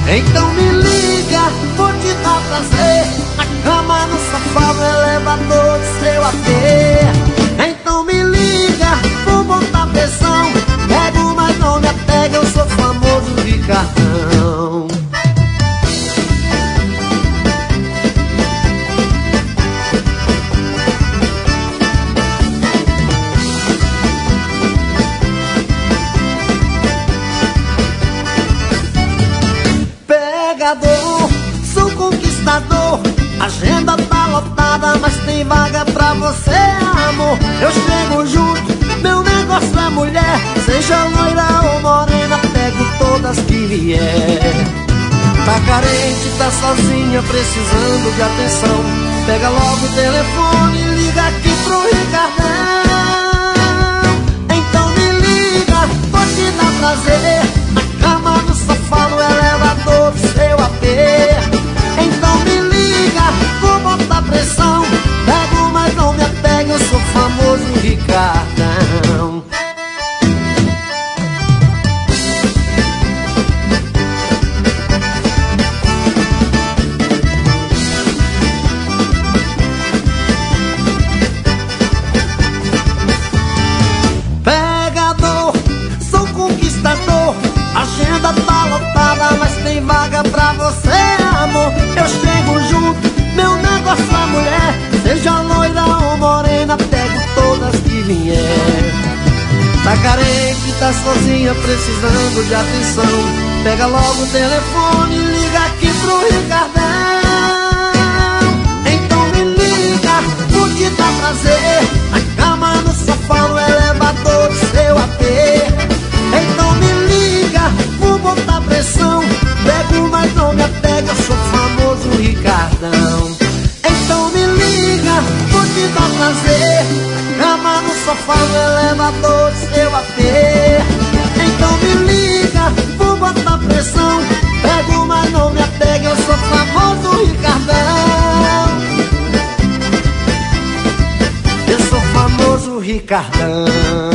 Então me liga, vou te dar prazer. Na cama, no sofá, no elevador do seu AP. Então me liga, vou botar pressão. Pego, mas não me apega, eu sou famoso Ricardão. Pegador, sou conquistador. Agenda tá lotada, mas tem vaga pra você, amor. Eu chego junto, meu negócio é mulher. Seja loira ou morena, pego todas que vier. Tá carente, tá sozinha, precisando de atenção. Pega logo o telefone e liga aqui pro Ricardão. Então me liga, vou te dar prazer. Na cama, no sofá, no elevador do seu AP. Então me liga, vou botar pressão. Pego, mas não me apego, eu sou famoso Ricardão. Pegador, sou conquistador. Agenda tá lotada, mas tem vaga pra você, amor. Eu chego junto, meu negócio é mulher. Seja loira ou morena, pego todas que vier. Tá carente, tá sozinha, precisando de atenção. Pega logo o telefone e liga aqui pro Ricardão. Então me liga, vou te dar prazer. Na cama, no sofá, no elevador do seu AP. Então me liga, vou botar pressão. Pego, mas não me apega, eu sou famoso Ricardão. Então me liga, vou te dar prazer. Cama, no sofá, no elevador do seu AP. Então me liga, vou botar pressão. Pego, mas não me apega, eu sou famoso Ricardão. Eu sou famoso Ricardão.